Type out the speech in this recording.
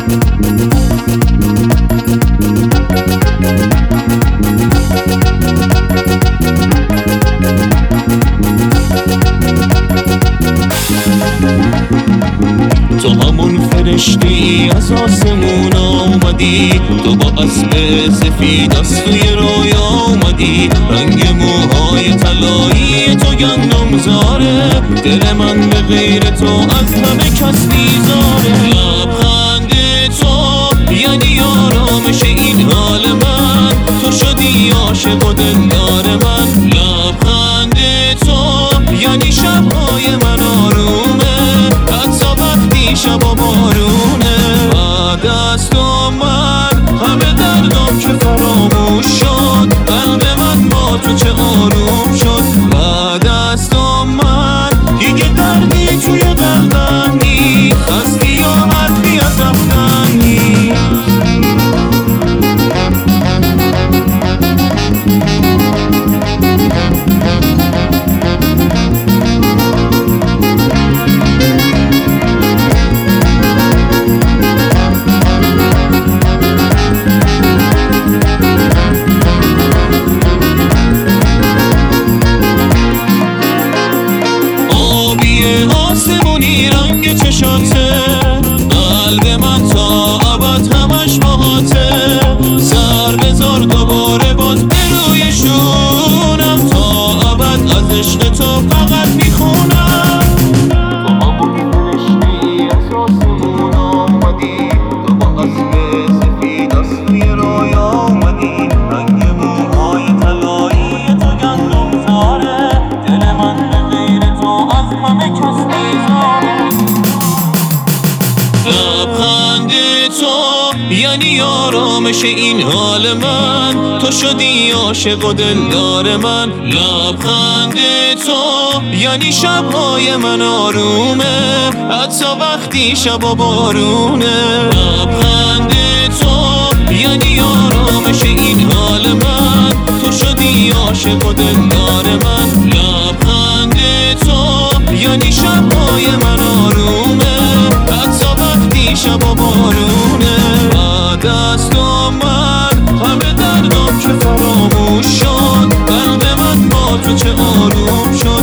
تو همون فرشتی از آسمون آمدی، تو با اسب سفید از توی رویا آمدی. رنگ موهای طلایی تو گندم زاره، دل من به غیر تو از همه کس بیزاره. لبخند تو یعنی آرامش این حال من، تو شدی عاشق و دلدار من. لبخند تو یعنی شبهای من آرومه، حتی وقتی شب و بارونه. بعد از تو من همه دردم که فراموش شد، قلب من با تو چه آروم شد. بعد از تو من دیگه دردی توی قلبم نی، هستی یا حدی از رفتن نی. آسمونی رنگ چشاته، قلب من تا ابد همش باهاته. سر بذار دوباره باز به روی شونم، تا ابد از عشق تو فقط میخونم. تو همون فرشتی از آسمون آمدی، تو با اسب سفید از توی رویا آمدی. رنگ موهای طلایی تو گندم زاره، دل من به غیر تو از همه کس بیزاره. لبخند تو یعنی آرامش این حال من، تو شدی عاشق و دلدار من. لبخند تو یعنی شبهای من آرومه، حتی وقتی شب و بارونه. لبخند تو یعنی آرامش این حال من، تو شدی عاشق و دلدار من. لبخند تو یعنی شبهای من آرومه، حتی وقتی شب و بارونه. بعد از تو من همه دردم که فراموش شد، قلب من با تو چه آروم شد.